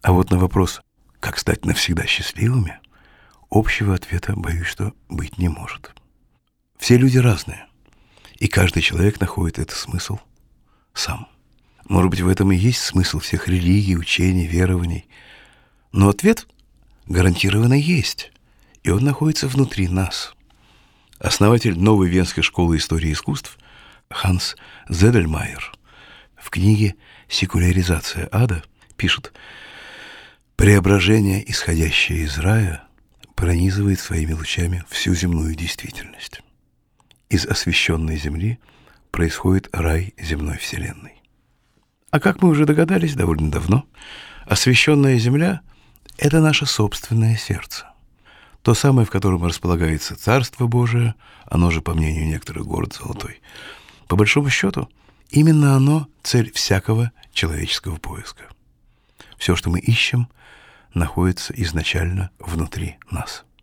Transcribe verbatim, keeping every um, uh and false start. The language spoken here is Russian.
А вот на вопрос, как стать навсегда счастливыми, общего ответа, боюсь, что быть не может. Все люди разные, и каждый человек находит этот смысл сам. Может быть, в этом и есть смысл всех религий, учений, верований. Но ответ гарантированно есть, и он находится внутри нас. Основатель новой Венской школы истории искусств Ханс Зедельмайер в книге «Секуляризация ада» пишет: «Преображение, исходящее из рая, пронизывает своими лучами всю земную действительность. Из освященной земли происходит рай земной вселенной. А как мы уже догадались довольно давно, освященная земля — это наше собственное сердце. То самое, в котором располагается Царство Божие, оно же, по мнению некоторых, город Золотой. По большому счету, именно оно — цель всякого человеческого поиска. Все, что мы ищем, находится изначально внутри нас».